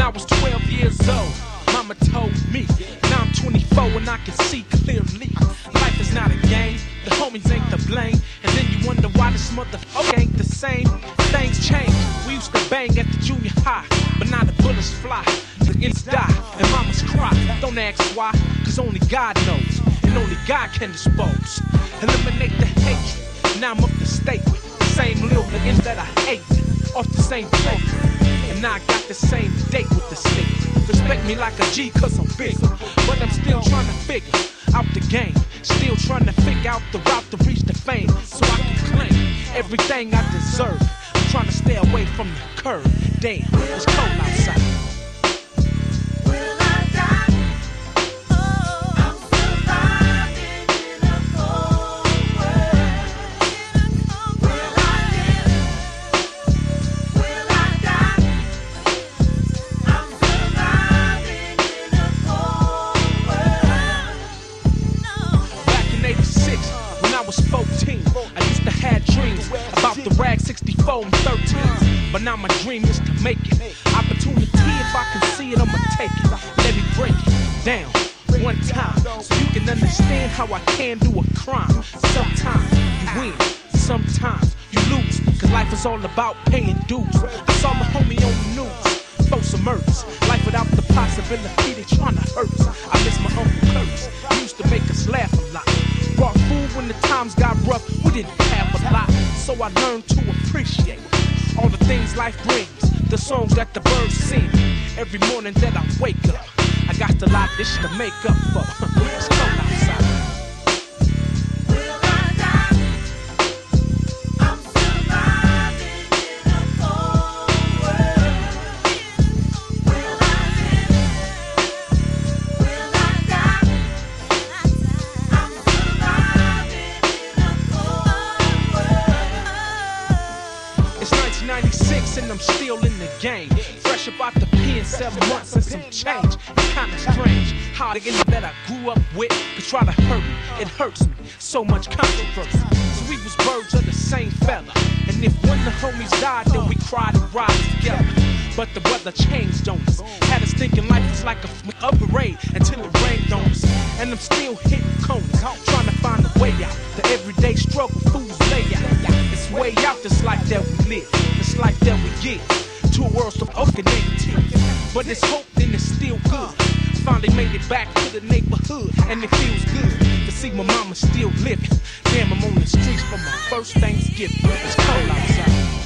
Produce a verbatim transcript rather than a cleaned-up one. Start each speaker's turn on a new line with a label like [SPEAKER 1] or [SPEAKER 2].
[SPEAKER 1] I was twelve years old, mama told me. Now I'm twenty-four and I can see clearly. Life is not a game, the homies ain't to blame. And then you wonder why this motherfucker ain't the same. Things change, we used to bang at the junior high, but now the bullets fly, the ends die, and mamas cry. Don't ask why, cause only God knows, and only God can dispose. Eliminate the hatred, now I'm up to state with the same little ends that I hate, off the same plate. And now I got the same date with the state. Respect me like a G cause I'm big, but I'm still trying to figure out the game. Still trying to figure out the route to reach the fame, so I can claim everything I deserve. I'm trying to stay away from the curve. Damn, it's cold outside. Rag sixty-four and thirteen, but now my dream is to make it. Opportunity, if I can see it, I'ma take it. Let me break it down one time, so you can understand how I can do a crime. Sometimes you win, sometimes you lose, cause life is all about paying dues. I saw my homie on the news, for some murders. Life without the possibility they tryna hurt us. I miss my Uncle Curtis, he used to make us laugh a lot. Brought food when the times got rough, we didn't have a lot. So I learned to appreciate all the things life brings, the songs that the birds sing. Every morning that I wake up, I got a lot this to make up for. It's cold outside. ninety-six and I'm still in the game. Fresh about the pen, seven months and some change. It's kinda strange how the end that I grew up with to try to hurt me. It hurts me, so much controversy. So we was birds of the same feather, and if one of the homies died, then we cried and ride together. But the weather changed on us, had us thinking life was like a, a parade until it rained on us. And I'm still hitting corners, trying to find a way out. The everyday struggle, fools lay out. It's way out this life that we live, this life that we get. Two worlds of open negativity, but it's hope and it's still good. Finally made it back to the neighborhood, and it feels good to see my mama still living. Damn, I'm on the streets for my first Thanksgiving. It's cold outside.